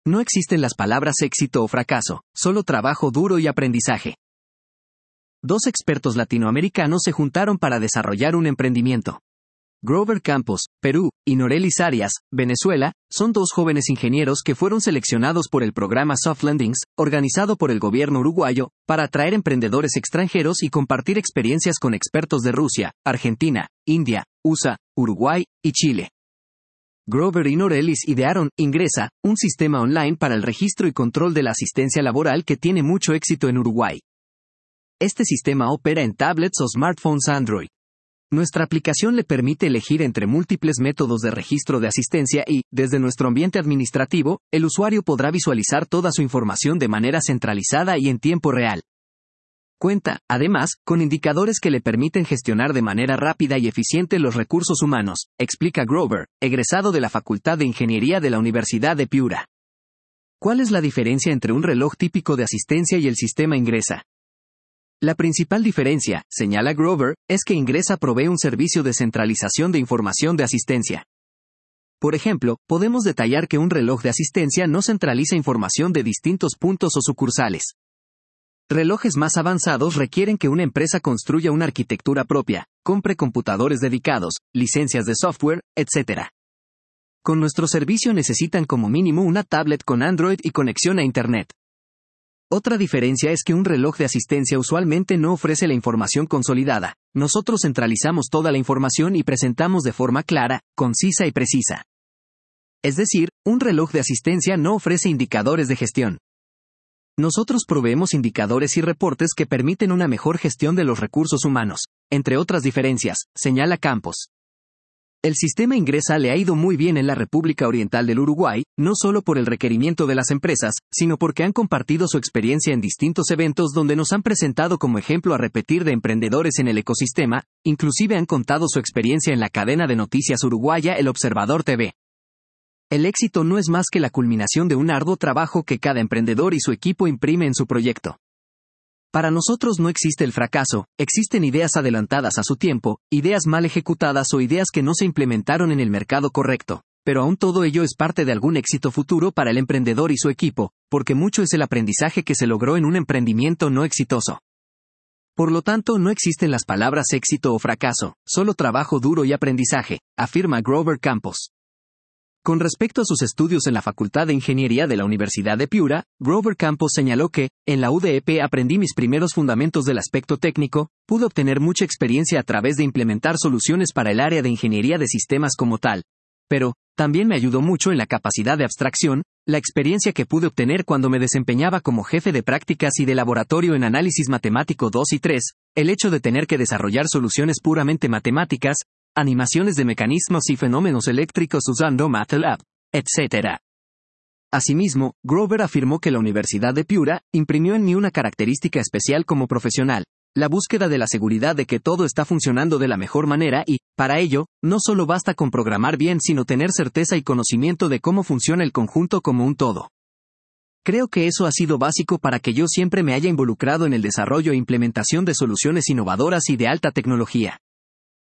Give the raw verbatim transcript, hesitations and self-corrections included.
No existen las palabras éxito o fracaso, solo trabajo duro y aprendizaje. Dos expertos latinoamericanos se juntaron para desarrollar un emprendimiento. Grover Campos, Perú, y Norelis Arias, Venezuela, son dos jóvenes ingenieros que fueron seleccionados por el programa Soft Landings, organizado por el gobierno uruguayo, para atraer emprendedores extranjeros y compartir experiencias con expertos de Rusia, Argentina, India, U S A, Uruguay y Chile. Grover y Norelis idearon Ingresa, un sistema online para el registro y control de la asistencia laboral que tiene mucho éxito en Uruguay. Este sistema opera en tablets o smartphones Android. Nuestra aplicación le permite elegir entre múltiples métodos de registro de asistencia y, desde nuestro ambiente administrativo, el usuario podrá visualizar toda su información de manera centralizada y en tiempo real. Cuenta, además, con indicadores que le permiten gestionar de manera rápida y eficiente los recursos humanos, explica Grover, egresado de la Facultad de Ingeniería de la Universidad de Piura. ¿Cuál es la diferencia entre un reloj típico de asistencia y el sistema Ingresa? La principal diferencia, señala Grover, es que Ingresa provee un servicio de centralización de información de asistencia. Por ejemplo, podemos detallar que un reloj de asistencia no centraliza información de distintos puntos o sucursales. Relojes más avanzados requieren que una empresa construya una arquitectura propia, compre computadores dedicados, licencias de software, etcétera. Con nuestro servicio necesitan como mínimo una tablet con Android y conexión a Internet. Otra diferencia es que un reloj de asistencia usualmente no ofrece la información consolidada. Nosotros centralizamos toda la información y presentamos de forma clara, concisa y precisa. Es decir, un reloj de asistencia no ofrece indicadores de gestión. Nosotros proveemos indicadores y reportes que permiten una mejor gestión de los recursos humanos, entre otras diferencias, señala Campos. El sistema Ingresa le ha ido muy bien en la República Oriental del Uruguay, no solo por el requerimiento de las empresas, sino porque han compartido su experiencia en distintos eventos donde nos han presentado como ejemplo a repetir de emprendedores en el ecosistema, inclusive han contado su experiencia en la cadena de noticias uruguaya El Observador T V. El éxito no es más que la culminación de un arduo trabajo que cada emprendedor y su equipo imprime en su proyecto. Para nosotros no existe el fracaso, existen ideas adelantadas a su tiempo, ideas mal ejecutadas o ideas que no se implementaron en el mercado correcto, pero aún todo ello es parte de algún éxito futuro para el emprendedor y su equipo, porque mucho es el aprendizaje que se logró en un emprendimiento no exitoso. Por lo tanto, no existen las palabras éxito o fracaso, solo trabajo duro y aprendizaje, afirma Grover Campos. Con respecto a sus estudios en la Facultad de Ingeniería de la Universidad de Piura, Grover Campos señaló que, en la U D E P aprendí mis primeros fundamentos del aspecto técnico, pude obtener mucha experiencia a través de implementar soluciones para el área de ingeniería de sistemas como tal. Pero, también me ayudó mucho en la capacidad de abstracción, la experiencia que pude obtener cuando me desempeñaba como jefe de prácticas y de laboratorio en análisis matemático dos y tres, el hecho de tener que desarrollar soluciones puramente matemáticas, animaciones de mecanismos y fenómenos eléctricos usando MATLAB, etcétera. Asimismo, Grover afirmó que la Universidad de Piura imprimió en mí una característica especial como profesional, la búsqueda de la seguridad de que todo está funcionando de la mejor manera y, para ello, no solo basta con programar bien sino tener certeza y conocimiento de cómo funciona el conjunto como un todo. Creo que eso ha sido básico para que yo siempre me haya involucrado en el desarrollo e implementación de soluciones innovadoras y de alta tecnología.